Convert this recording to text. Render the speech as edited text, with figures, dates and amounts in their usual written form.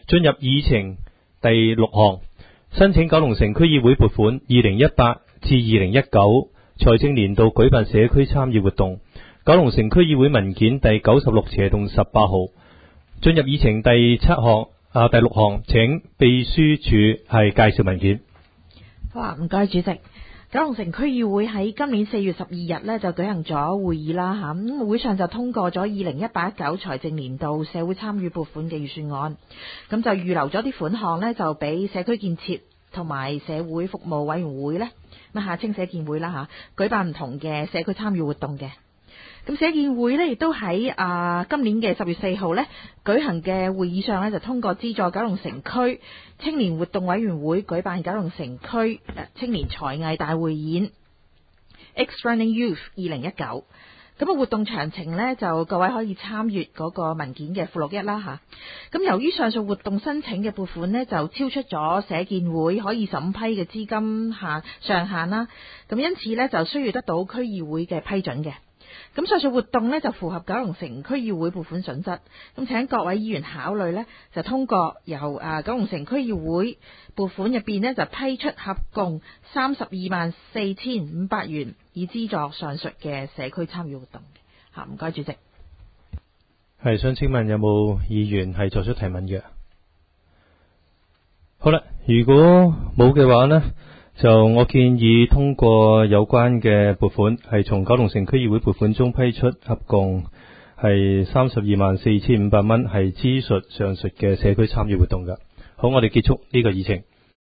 進入議程第6項，申請九龍城區議會撥款2018至2019財政年度舉辦社區參與活動。九龍城區議會文件第96/18號。進入議程第6項，請秘書處係介紹文件。 好啊，唔該主席。九龍城區議會喺今年4月12日呢就舉行咗會議啦吓，咁會上就通過咗2018-19財政年度社會參與撥款嘅預算案，咁就預留咗啲款項呢，就俾社區建設同埋社會服務委員會呢，咁下稱社建會啦吓，舉辦唔同嘅社區參與活動嘅。咁社建會呢亦都喺今年嘅10月4號呢舉行嘅會議上呢，就通過資助九龍城區青年活動委員會舉辦九龍城區青年才藝大匯演 X Running Youth 2019。咁活動詳情呢，就各位可以參閱嗰個文件嘅附錄1啦吓。咁由於上述活動申請嘅撥款呢，就超出咗社建會可以審批嘅資金上限啦，咁因此呢，就需要得到區議會嘅批准嘅。咁上述活動呢，就符合九龍城區議會撥款準則，咁請各位議員考慮呢，就通過由九龍城區議會撥款入邊呢，就批出合共324500元，以資助上述嘅社區參與活動嘅。唔該主席。 係想請問有冇議員係作出提問嘅？好啦，如果冇嘅話呢，就我建議通過有關嘅撥款，係從九龍城區議會撥款中批出合共係324500蚊，係資助上述嘅社區參與活動㗎。好，我哋結束呢個議程。